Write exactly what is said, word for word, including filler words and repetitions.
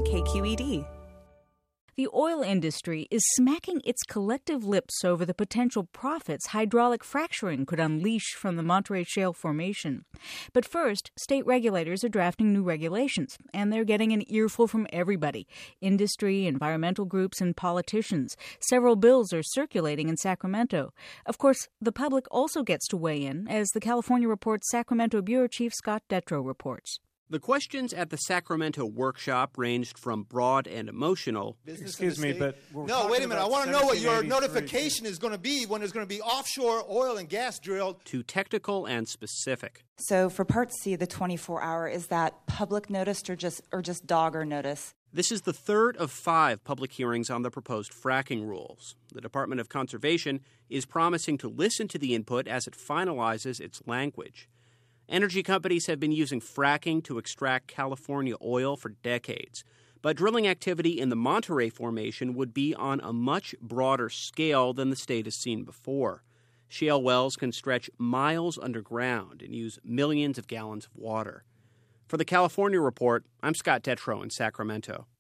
K Q E D. The oil industry is smacking its collective lips over the potential profits hydraulic fracturing could unleash from the Monterey Shale formation. But first, state regulators are drafting new regulations, and they're getting an earful from everybody: industry, environmental groups, and politicians. Several bills are circulating in Sacramento. Of course, the public also gets to weigh in, as the California Report's Sacramento Bureau Chief Scott Detrow reports. The questions at the Sacramento workshop ranged from broad and emotional. Excuse me, but we're no, wait a minute. I want to know what your notification here. is going to be when there's going to be offshore oil and gas drilled. To technical and specific. So for Part C, the twenty-four hour, is that public notice or just or just dogger notice? This is the third of five public hearings on the proposed fracking rules. The Department of Conservation is promising to listen to the input as it finalizes its language. Energy companies have been using fracking to extract California oil for decades. But drilling activity in the Monterey Formation would be on a much broader scale than the state has seen before. Shale wells can stretch miles underground and use millions of gallons of water. For the California Report, I'm Scott Detrow in Sacramento.